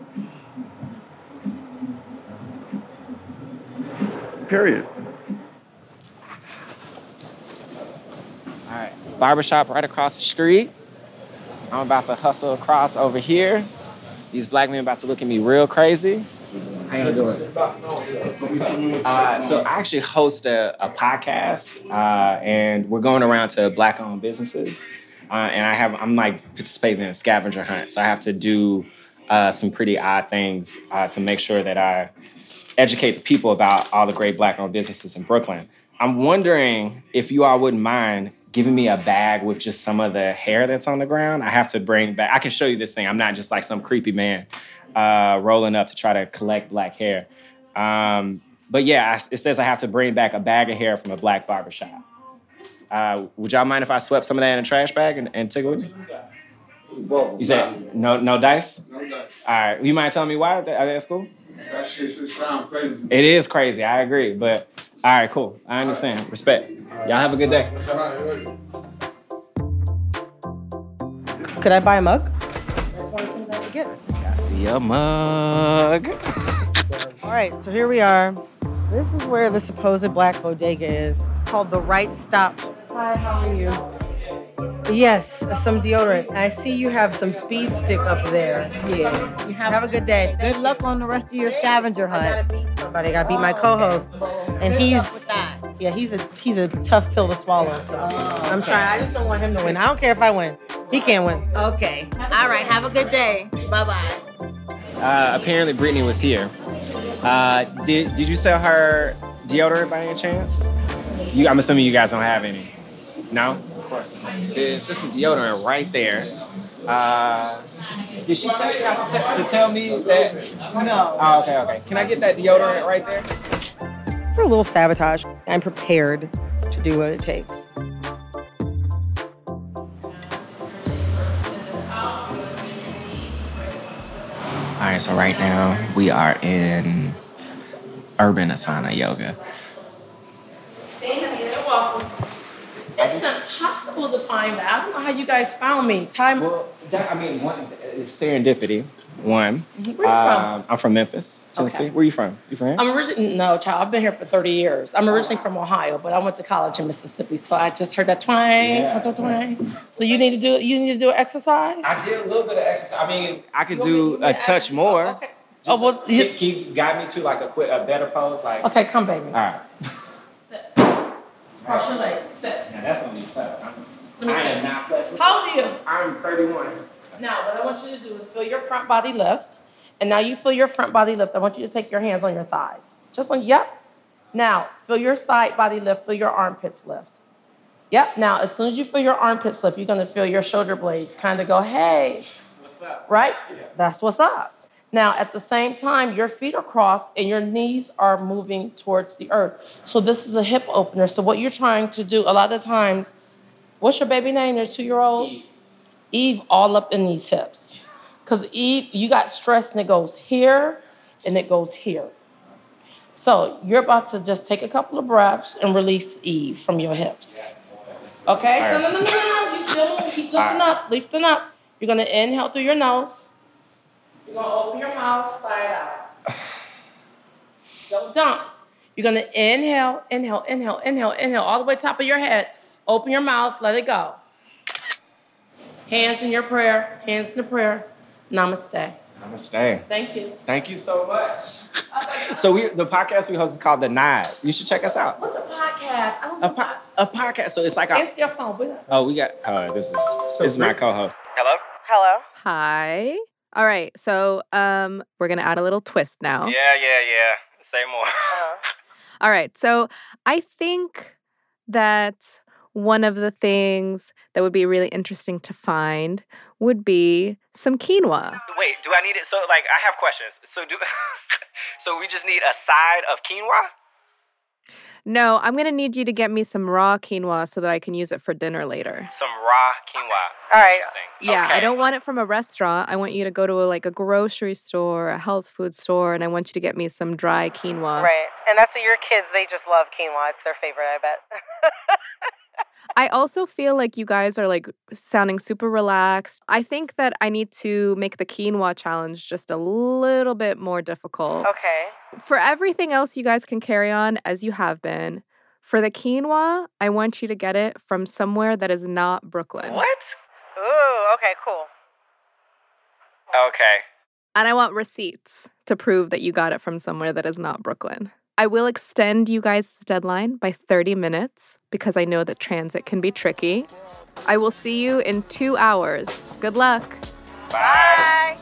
S14: Period.
S10: All right, barbershop right across the street. I'm about to hustle across over here. These black men about to look at me real crazy. How you doing? Uh, so I actually host a, a podcast, uh, and we're going around to black-owned businesses, uh, and I have I'm like participating in a scavenger hunt. So I have to do uh, some pretty odd things uh, to make sure that I educate the people about all the great black-owned businesses in Brooklyn. I'm wondering if you all wouldn't mind giving me a bag with just some of the hair that's on the ground. I have to bring back, I can show you this thing. I'm not just like some creepy man uh, rolling up to try to collect black hair. Um, but yeah, it says I have to bring back a bag of hair from a black barbershop. Uh, would y'all mind if I swept some of that in a trash bag and, and took it with me? You said no no dice? No dice. All right, you mind telling me why? That, that's cool?
S16: That shit should sound crazy.
S10: It is crazy, I agree, but all right, cool. I understand. Respect. Y'all have a good day.
S3: Could I buy a mug? That's one of the things I would get.
S10: I see a mug.
S3: All right, so here we are. This is where the supposed black bodega is. It's called The Right Stop. Hi, how are you? Yes, some deodorant. I see you have some Speed Stick up there. Yeah. You have, have a good day.
S18: Good luck on the rest of your scavenger hunt.
S3: I gotta beat somebody. I gotta beat my co-host, and he's yeah, he's a he's a tough pill to swallow. So I'm trying. I just don't want him to win. I don't care if I win. He can't win.
S18: Okay. All right. Have a good day. Bye bye.
S10: Uh, apparently, Brittany was here. Uh, did did you sell her deodorant by any chance? You, I'm assuming you guys don't have any. No. There's just some deodorant right there. Uh, did she tell you not to, t- to tell me that?
S18: No.
S10: Oh, okay, okay. Can I get that deodorant right there?
S3: For a little sabotage, I'm prepared to do what it takes.
S10: All right, so right now we are in Urban Asana Yoga.
S3: You're welcome. It's not possible to find that. I don't know how you guys found me. Time.
S10: Well, that, I mean, one, it's serendipity. One.
S19: Where you from?
S10: Um, I'm from Memphis, Tennessee.
S19: Okay.
S10: Where you from? You from here?
S19: I'm originally, no, child, I've been here for thirty years. I'm originally from Ohio, but I went to college in Mississippi, so I just heard that twang,
S10: Yeah.
S19: twang, twang, twang. So you need to do, you need to do an exercise?
S10: I did a little bit of exercise. I mean, I could
S19: You
S10: do
S19: want me
S10: a
S19: to
S10: touch
S19: ask-
S10: more.
S19: Oh, well,
S10: Can, can you guide me to like a quick, a better pose? Like,
S19: Okay, come, baby.
S10: all right.
S19: Cross your legs. Sit.
S10: Now that's on me, so I'm,
S19: Let me
S10: I
S19: see.
S10: am not flexible.
S19: How old are you?
S10: I'm thirty-one.
S19: Now, what I want you to do is feel your front body lift. And now you feel your front body lift. I want you to take your hands on your thighs. Just like, yep. Now, feel your side body lift. Feel your armpits lift. Yep. Now, as soon as you feel your armpits lift, you're going to feel your shoulder blades kind of go, hey.
S10: What's up?
S19: Right?
S10: Yeah.
S19: That's what's up. Now, at the same time, your feet are crossed and your knees are moving towards the earth. So this is a hip opener. So what you're trying to do, a lot of times, what's your baby name, your two-year-old? Eve. Eve all up in these hips. Because Eve, you got stress and it goes here and it goes here. So you're about to just take a couple of breaths and release Eve from your hips. Okay? No, no, no, no, no. You still move. Keep lifting up, lifting up. You're going to inhale through your nose. You're going to open your mouth, slide out. Don't dump. You're going to inhale, inhale, inhale, inhale, inhale, all the way top of your head. Open your mouth, let it go. Hands in your prayer, hands in the prayer. Namaste.
S10: Namaste.
S19: Thank you.
S10: Thank you so much. So we, the podcast we host is called The Nod. You should check us out.
S19: What's a podcast? I don't
S10: A,
S19: know.
S10: po- a podcast. So it's like a.
S19: Answer your phone. What up?
S10: Oh, we got. Oh, this is this is my co-host.
S20: Hello?
S13: Hello. Hi. All right. So um, we're going to add a little twist now.
S20: Yeah, yeah, yeah. Say more.
S13: All right. So I think that one of the things that would be really interesting to find would be some quinoa.
S20: Wait, do I need it? So, like, I have questions. So, do so we just need a side of quinoa?
S13: No, I'm going to need you to get me some raw quinoa so that I can use it for dinner later.
S20: Some raw quinoa.
S13: All right.
S20: Interesting.
S13: Yeah,
S20: Okay.
S13: I don't want it from a restaurant. I want you to go to a, like a grocery store, a health food store, and I want you to get me some dry quinoa.
S3: Right. And that's what your kids, they just love quinoa. It's their favorite, I bet.
S13: I also feel like you guys are like sounding super relaxed. I think that I need to make the quinoa challenge just a little bit more difficult.
S3: Okay.
S13: For everything else, you guys can carry on as you have been. For the quinoa, I want you to get it from somewhere that is not Brooklyn.
S20: What?
S3: Ooh, okay, cool.
S20: Okay.
S13: And I want receipts to prove that you got it from somewhere that is not Brooklyn. I will extend you guys' deadline by thirty minutes because I know that transit can be tricky. I will see you in two hours. Good luck.
S20: Bye.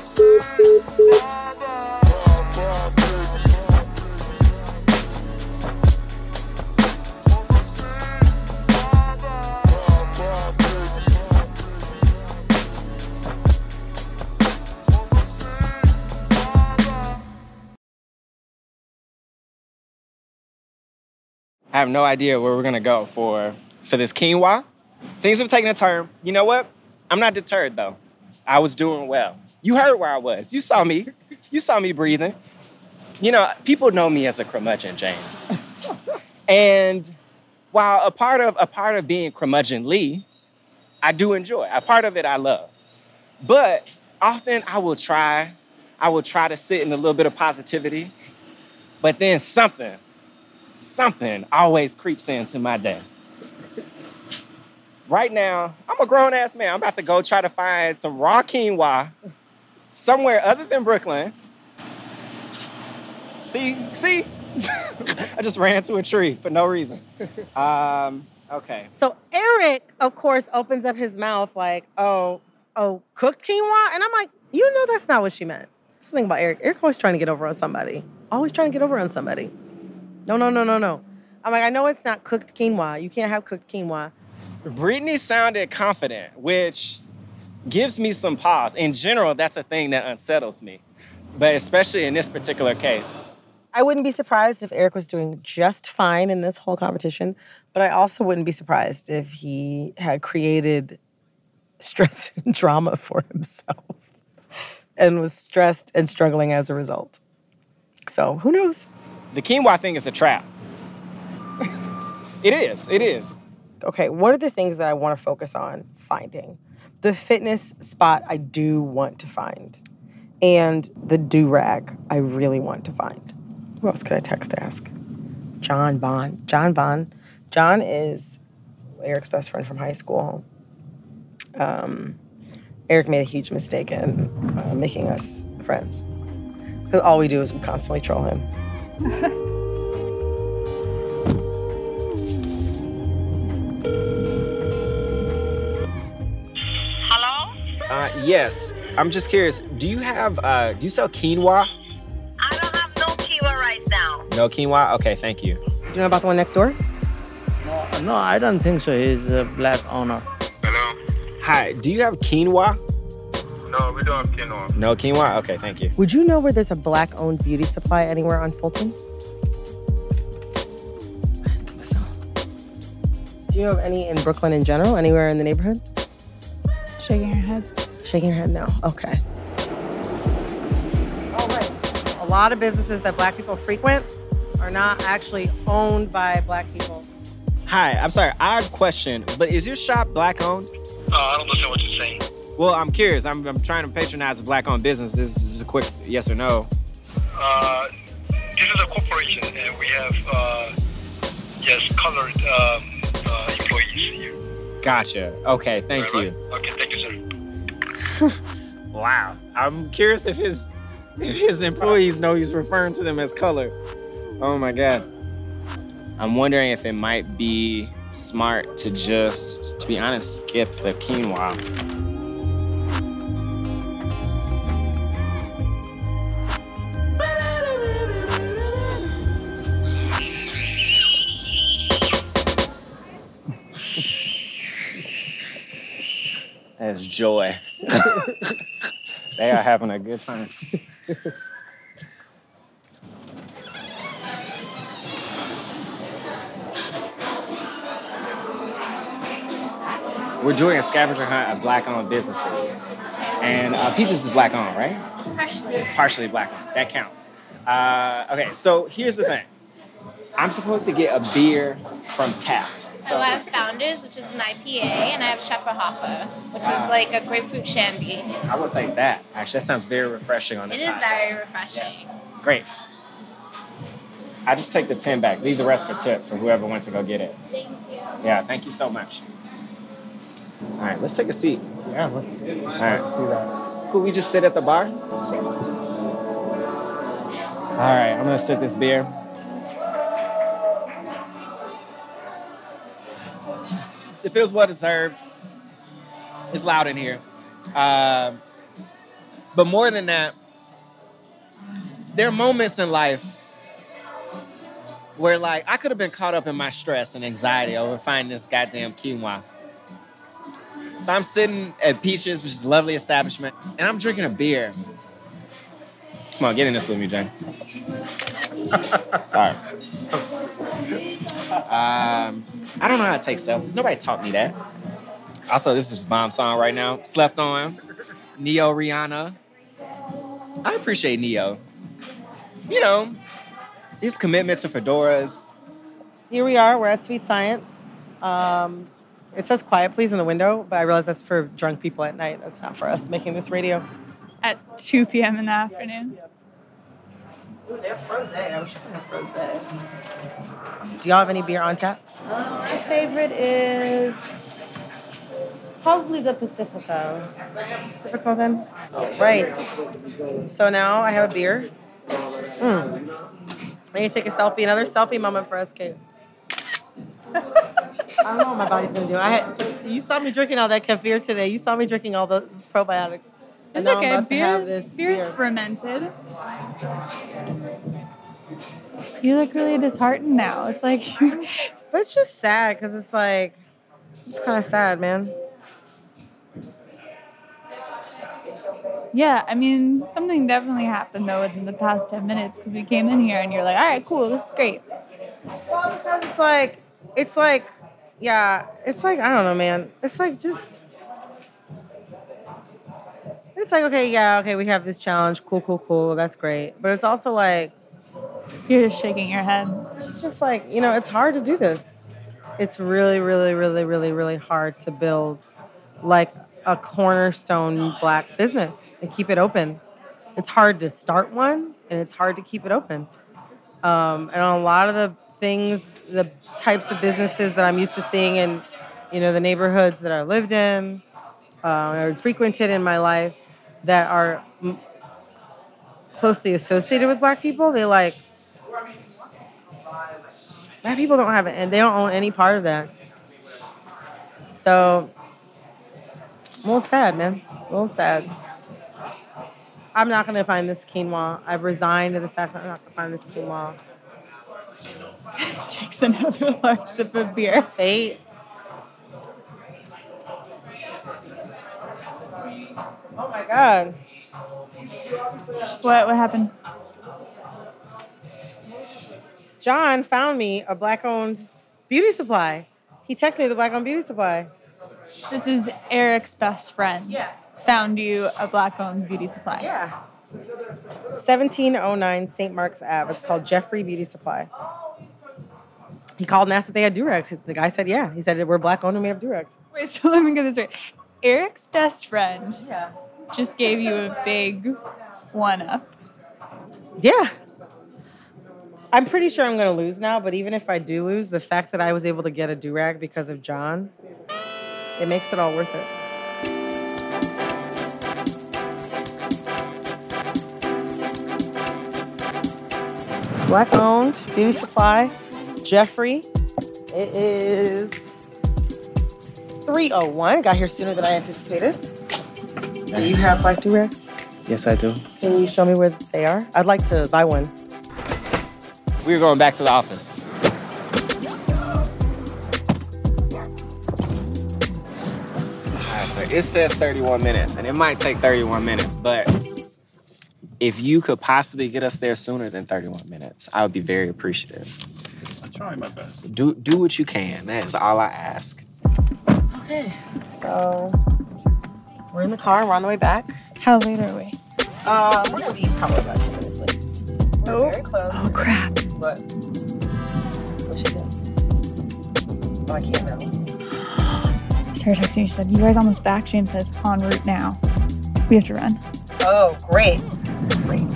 S10: I have no idea where we're gonna go for for this quinoa. Things have taken a turn. You know what? I'm not deterred though. I was doing well. You heard where I was. You saw me. You saw me breathing. You know, people know me as a curmudgeon, James. And while a part of a part of being curmudgeonly, I do enjoy. A part of it I love. But often I will try, I will try to sit in a little bit of positivity, but then something, something always creeps into my day. Right now, I'm a grown-ass man. I'm about to go try to find some raw quinoa somewhere other than Brooklyn. See, see? I just ran into a tree for no reason. Um, okay.
S3: So Eric, of course, opens up his mouth like, oh, oh, cooked quinoa? And I'm like, you know that's not what she meant. That's the thing about Eric. Eric always trying to get over on somebody. Always trying to get over on somebody. No, no, no, no, no. I'm like, I know it's not cooked quinoa. You can't have cooked quinoa.
S10: Brittany sounded confident, which gives me some pause. In general, that's a thing that unsettles me, but especially in this particular case.
S3: I wouldn't be surprised if Eric was doing just fine in this whole competition, but I also wouldn't be surprised if he had created stress and drama for himself and was stressed and struggling as a result. So who knows?
S10: The quinoa thing is a trap. It is, it is.
S3: Okay, what are the things that I want to focus on finding? The fitness spot I do want to find. And the do-rag I really want to find. Who else could I text to ask? John Bond. John Bond. John is Eric's best friend from high school. Um, Eric made a huge mistake in uh, making us friends. Because all we do is we constantly troll him.
S20: yes. I'm just curious. Do you have? Uh, do you sell quinoa?
S21: I don't have no quinoa right now.
S20: No quinoa. Okay, thank you.
S3: Do you know about the one next door?
S22: No, no, I don't think so. He's a black owner.
S20: Hi. Do you have quinoa?
S16: No, we don't have quinoa.
S20: No quinoa. Okay, thank you.
S3: Would you know where there's a black-owned beauty supply anywhere on Fulton? I don't think so. Do you know of any in Brooklyn in general? Anywhere in the neighborhood?
S15: Shaking her head.
S3: Shaking her head no. Okay. All right. A lot of businesses that black people frequent are not actually owned by black people.
S20: Hi. I'm sorry. Odd question, but is your shop black owned?
S16: Uh, I don't understand what you're saying.
S20: Well, I'm curious. I'm, I'm trying to patronize a black-owned business. This is just a quick yes or no.
S16: Uh, this is a corporation, and we have, uh, yes, colored um, uh, employees here.
S20: Gotcha. Okay, thank
S16: Right,
S20: you.
S16: right. Okay, thank you, sir.
S20: Wow. I'm curious if his if his employees know he's referring to them as colored. Oh my God. I'm wondering if it might be smart to just, to be honest, skip the quinoa. That's joy. They are having a good time. We're doing a scavenger hunt of black-owned businesses. And uh, Peaches is black-owned, right?
S23: Partially.
S20: Partially black-owned. That counts. Uh, okay, so here's the thing. I'm supposed to get a beer from Tap.
S23: So I have Founders, which is an I P A, and I have Schäferhofer, which is like a grapefruit shandy.
S20: I will take that. Actually, that sounds very refreshing on
S23: It
S20: this
S23: is
S20: side.
S23: very refreshing.
S20: Yes. Great. I just take the ten back. Leave the rest for tip for whoever went to go get it.
S23: Thank you.
S20: Yeah, thank you so much. All right, let's take a seat.
S22: Yeah, let's
S20: All right. do that. Cool, we just sit at the bar? All right, I'm gonna sip this beer. It feels well deserved. It's loud in here. Uh, but more than that, there are moments in life where, like, I could have been caught up in my stress and anxiety over finding this goddamn quinoa. But I'm sitting at Peaches, which is a lovely establishment, and I'm drinking a beer. Come on, get in this with me, Jane. All right. Um, I don't know how to take selfies. Nobody taught me that. Also, this is bomb song right now. Slept On. Neo Rihanna. I appreciate Neo. You know, his commitment to fedoras.
S3: Here we are. We're at Sweet Science. Um, it says quiet please in the window, but I realize that's for drunk people at night. That's not for us making this radio.
S15: At two p.m. in the afternoon.
S3: Ooh, they have frosé. I wish I could have frosé. Do y'all have any beer on tap?
S18: Um, my favorite is probably the Pacifico.
S3: Pacifico then? Right. So now I have a beer. Mm. I need to take a selfie. Another selfie moment for S K. I don't know what my body's gonna do. I had, you saw me drinking all that kefir today. You saw me drinking all those probiotics. And
S15: It's
S3: now
S15: okay.
S3: I'm about to have
S15: Beer's,
S3: this
S15: beer's
S3: beer.
S15: fermented. You look really disheartened now. It's like...
S3: But it's just sad because it's like, it's just kind of sad, man.
S15: Yeah, I mean, something definitely happened, though, within the past ten minutes because we came in here and you're like, all right, cool, this is great.
S3: Well, because it's like, it's like, yeah, it's like, I don't know, man. It's like just, it's like, okay, yeah, okay, we have this challenge. Cool, cool, cool. That's great. But it's also like,
S15: you're just shaking your head.
S3: It's just like, you know, it's hard to do this. It's really, really, really, really, really hard to build like a cornerstone black business and keep it open. It's hard to start one and it's hard to keep it open. Um, and a lot of the things, the types of businesses that I'm used to seeing in, you know, the neighborhoods that I lived in, uh, or frequented in my life that are m- closely associated with black people, they like, black people don't have it, and they don't own any part of that. So a little sad, man. A little sad. I'm not going to find this quinoa. I've resigned to the fact that I'm not going to find this quinoa.
S15: Takes another large sip of beer.
S3: Eight. Oh my God.
S15: What what happened?
S3: John found me a black-owned beauty supply. He texted me the black-owned beauty supply.
S15: This is Eric's best friend.
S3: Yeah.
S15: Found you a black-owned beauty supply.
S3: Yeah. seventeen oh nine Saint Mark's Ave. It's called Jeffrey Beauty Supply. He called and asked if they had Durex. The guy said, yeah. He said, we're black-owned and we have Durex.
S15: Wait, so let me get this right. Eric's best friend
S3: yeah.
S15: just gave you a big one-up.
S3: Yeah. I'm pretty sure I'm going to lose now, but even if I do lose, the fact that I was able to get a durag because of John, it makes it all worth it. Black owned beauty supply, Jeffrey. It is three oh one. Got here sooner than I anticipated. Do you have black durags?
S10: Yes, I do.
S3: Can you show me where they are? I'd like to buy one.
S20: We're going back to the office. All right, so it says thirty-one minutes, and it might take thirty-one minutes, but if you could possibly get us there sooner than thirty-one minutes, I would be very appreciative.
S1: I'm trying my best.
S20: Do do what you can. That is all I ask.
S3: Okay, so we're in the car. We're on the way back.
S15: How late are we?
S3: Um, we're gonna be probably about ten minutes late. We're
S15: Oh.
S3: very close.
S15: Oh, crap.
S3: But what's she doing? Oh, I can't remember.
S15: Sarah texted me. She said, you guys almost back. James says, en route now. We have to run.
S3: Oh, great. Great.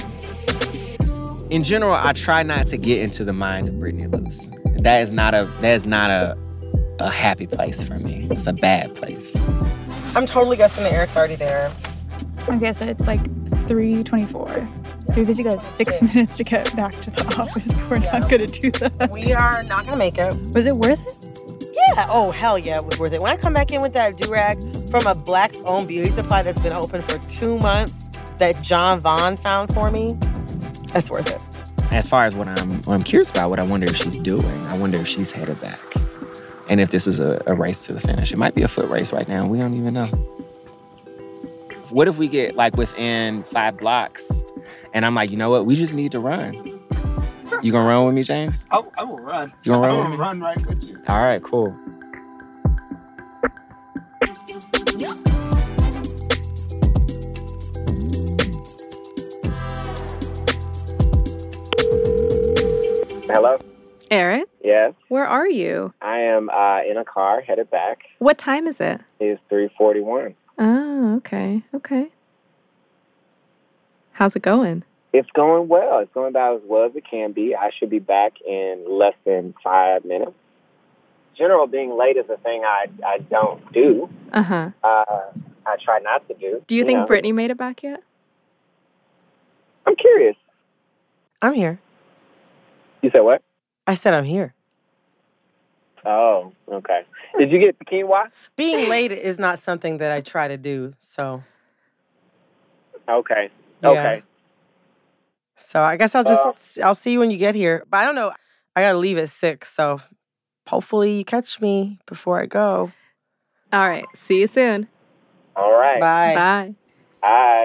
S20: In general, I try not to get into the mind of Brittany Luce. That is not a that is not a a happy place for me. It's a bad place.
S3: I'm totally guessing that Eric's already there.
S15: Okay, so it's like three twenty-four. So we basically have six minutes to get back to the office. We're not gonna do that.
S3: We are not gonna make it.
S15: Was it worth it?
S3: Yeah. Oh, hell yeah, it was worth it. When I come back in with that durag from a black-owned beauty supply that's been open for two months that John Vaughn found for me, that's worth it.
S20: As far as what I'm what I'm curious about, what I wonder if she's doing, I wonder if she's headed back. And if this is a, a race to the finish. It might be a foot race right now. We don't even know. What if we get like within five blocks and I'm like, you know what? We just need to run. You gonna run with me, James?
S1: I, I will run.
S20: You gonna
S1: I
S20: run
S1: will
S20: with me?
S1: run right with you.
S20: All right, cool.
S4: Hello?
S13: Eric,
S4: Yes,
S13: where are you?
S4: I am uh, in a car headed back.
S13: What time is it?
S4: It's three forty-one.
S13: Oh, okay, okay. How's it going?
S4: It's going well. It's going about as well as it can be. I should be back in less than five minutes. General being late is a thing I, I don't do.
S13: Uh-huh.
S4: Uh, I try not to do.
S13: Do you think
S4: know.
S13: Brittany made it back yet?
S4: I'm curious.
S3: I'm here.
S4: You said what?
S3: I said I'm here.
S4: Oh, okay. Did you get the quinoa?
S3: Being late is not something that I try to do, so.
S4: Okay.
S3: Yeah.
S4: Okay.
S3: So I guess I'll just, I'll see you when you get here. But I don't know. I got to leave at six, so hopefully you catch me before I go.
S13: All right. See you soon.
S4: All right.
S3: Bye.
S13: Bye.
S4: Bye.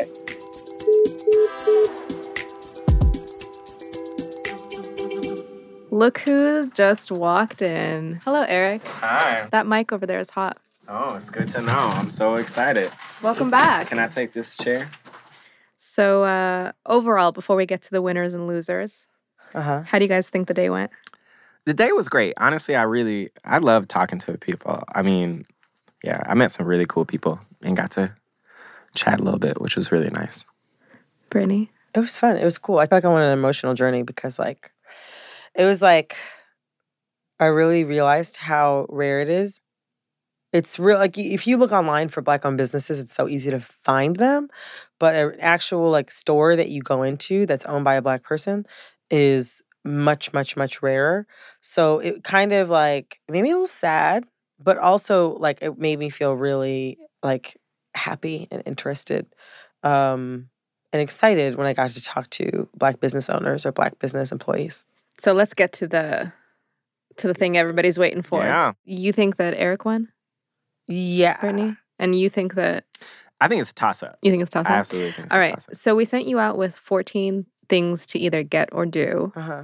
S13: Look who just walked in. Hello, Eric.
S20: Hi.
S13: That mic over there is hot.
S20: Oh, it's good to know. I'm so excited.
S13: Welcome back.
S20: Can I take this chair?
S13: So, uh, overall, before we get to the winners and losers,
S3: uh-huh.
S13: how do you guys think the day went?
S20: The day was great. Honestly, I really, I love talking to people. I mean, yeah, I met some really cool people and got to chat a little bit, which was really nice.
S13: Brittany?
S3: It was fun. It was cool. I feel like I went on an emotional journey because, like, it was like I really realized how rare it is. It's real. Like, if you look online for Black-owned businesses, it's so easy to find them. But an actual, like, store that you go into that's owned by a Black person is much, much, much rarer. So it kind of, like, made me a little sad but also like it made me feel really like happy and interested um, and excited when I got to talk to Black business owners or Black business employees.
S13: So let's get to the to the thing everybody's waiting for.
S20: Yeah.
S13: You think that Eric won?
S3: Yeah.
S13: Brittany? And you think that
S20: I think it's a toss-up.
S13: You think it's toss-up?
S20: I absolutely think it's
S13: All
S20: a
S13: right.
S20: toss-up.
S13: So we sent you out with fourteen things to either get or do.
S3: Uh-huh.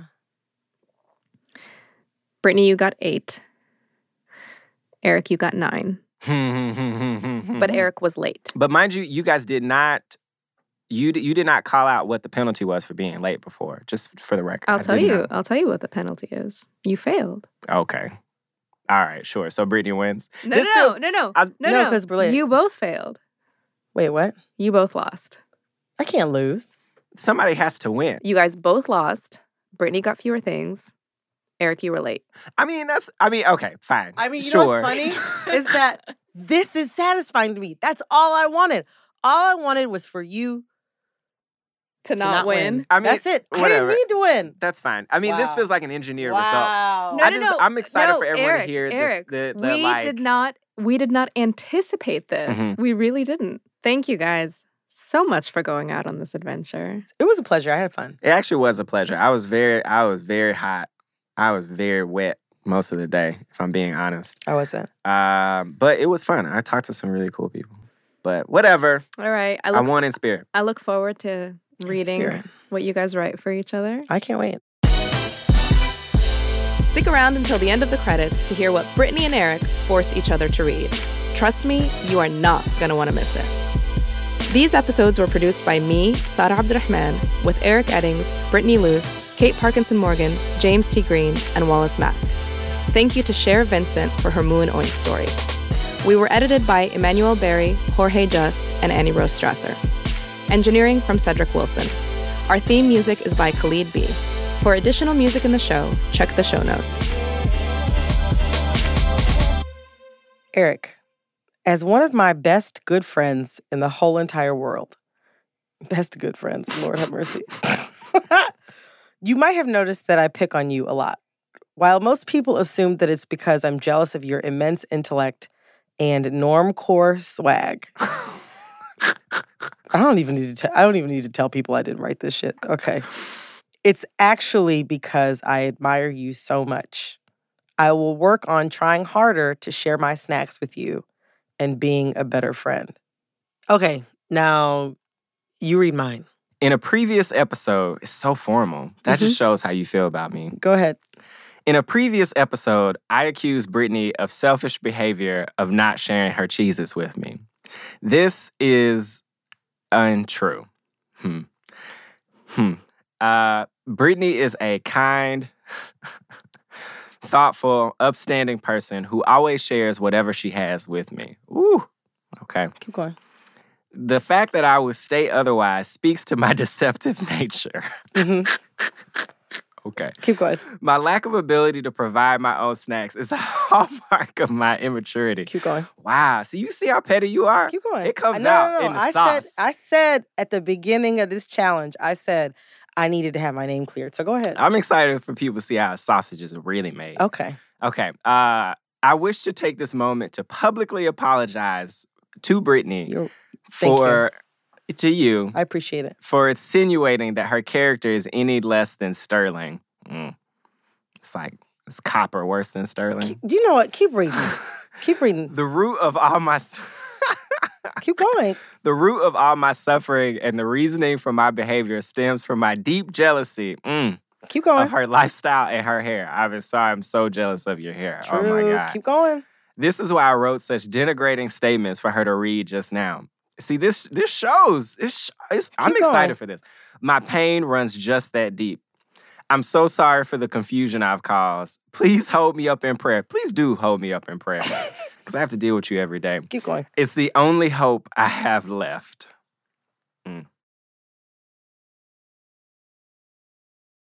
S13: Brittany, you got eight. Eric, you got nine. But Eric was late.
S20: But mind you, you guys did not, you d- you did not call out what the penalty was for being late before, just for the record.
S13: I'll
S20: I
S13: tell
S20: did
S13: you.
S20: not.
S13: I'll tell you what the penalty is. You failed.
S20: Okay. All right, sure. So Brittany wins.
S13: No,
S20: This
S13: no,
S20: feels-
S13: no, no,
S20: I-
S13: no,
S3: No,
S13: no.
S3: 'cause we're late.
S13: You both failed.
S3: Wait, what?
S13: You both lost.
S3: I can't lose.
S20: Somebody has to win.
S13: You guys both lost. Brittany got fewer things. Eric, you were late.
S20: I mean, that's, I mean, okay, fine.
S3: I mean, you
S20: sure.
S3: know what's funny is that this is satisfying to me. That's all I wanted. All I wanted was for you
S13: To,
S3: to
S13: not,
S3: not
S13: win.
S3: win.
S20: I mean,
S3: That's it. I
S20: whatever.
S3: didn't need to win.
S20: That's fine. I mean, this
S3: Wow.
S20: feels like an engineered
S3: Wow.
S20: result.
S13: No,
S20: I
S13: no,
S20: just,
S13: no.
S20: I'm excited
S13: No,
S20: for everyone
S13: Eric,
S20: to hear
S13: Eric,
S20: this. The, the,
S13: we
S20: like,
S13: did not. We did not anticipate this.
S20: Mhm.
S13: We really didn't. Thank you guys so much for going out on this adventure.
S3: It was a pleasure. I had fun.
S20: It actually was a pleasure. I was very, I was very hot. I was very wet most of the day, if I'm being honest.
S3: I wasn't.
S20: Um, but it was fun. I talked to some really cool people. But whatever.
S13: All right. I
S20: I,
S13: look.
S20: won in spirit.
S13: I look forward to reading
S3: spirit.
S13: what you guys write for each other.
S3: I can't wait.
S13: Stick around until the end of the credits to hear what Brittany and Eric force each other to read. Trust me, you are not going to want to miss it. These episodes were produced by me, Sara Abdurrahman, with Eric Eddings, Brittany Luce, Kate Parkinson Morgan, James T. Green, and Wallace Mack. Thank you to Cher Vincent for her Moo and Oink story. We were edited by Emmanuel Berry, Jorge Just, and Annie Rose Strasser. Engineering from Cedric Wilson. Our theme music is by Khalid B. For additional music in the show, check the show notes.
S3: Eric, as one of my best good friends in the whole entire world, best good friends, Lord have mercy, you might have noticed that I pick on you a lot. While most people assume that it's because I'm jealous of your immense intellect and normcore swag. I don't even need to te- I don't even need to tell people I didn't write this shit. Okay. It's actually because I admire you so much. I will work on trying harder to share my snacks with you and being a better friend. Okay, now you read mine.
S20: In a previous episode, it's so formal. That just shows how you feel about me.
S3: Go ahead.
S20: In a previous episode, I accused Brittany of selfish behavior of not sharing her Cheez-Its with me. This is untrue. Hmm. Hmm. Uh, Brittany is a kind, thoughtful, upstanding person who always shares whatever she has with me. Ooh. Okay.
S3: Keep going.
S20: The fact that I would state otherwise speaks to my deceptive nature.
S3: Mm-hmm.
S20: Okay.
S3: Keep going.
S20: My lack of ability to provide my own snacks is a hallmark of my immaturity.
S3: Keep going.
S20: Wow. So you see how petty you are?
S3: Keep going.
S20: It comes
S3: no,
S20: out
S3: no, no.
S20: in the
S3: I
S20: sauce.
S3: said I said at the beginning of this challenge, I said I needed to have my name cleared. So go ahead.
S20: I'm excited for people to see how sausages are really made.
S3: Okay.
S20: Okay. Uh, I wish to take this moment to publicly apologize to Brittany
S3: You're, thank
S20: for to you.
S3: I appreciate it.
S20: For insinuating that her character is any less than sterling. Mm. It's like, it's copper worse than sterling.
S3: Do you know what? Keep reading. Keep reading.
S20: The root of all my...
S3: Keep going.
S20: The root of all my suffering and the reasoning for my behavior stems from my deep jealousy mm,
S3: Keep going.
S20: of her lifestyle and her hair. I'm sorry, I'm so jealous of your hair.
S3: True.
S20: Oh my God.
S3: Keep going.
S20: This is why I wrote such denigrating statements for her to read just now. See, this this shows. It's, it's, I'm excited
S3: going.
S20: for this. My pain runs just that deep. I'm so sorry for the confusion I've caused. Please hold me up in prayer. Please do hold me up in prayer. Because I have to deal with you every day.
S3: Keep going.
S20: It's the only hope I have left.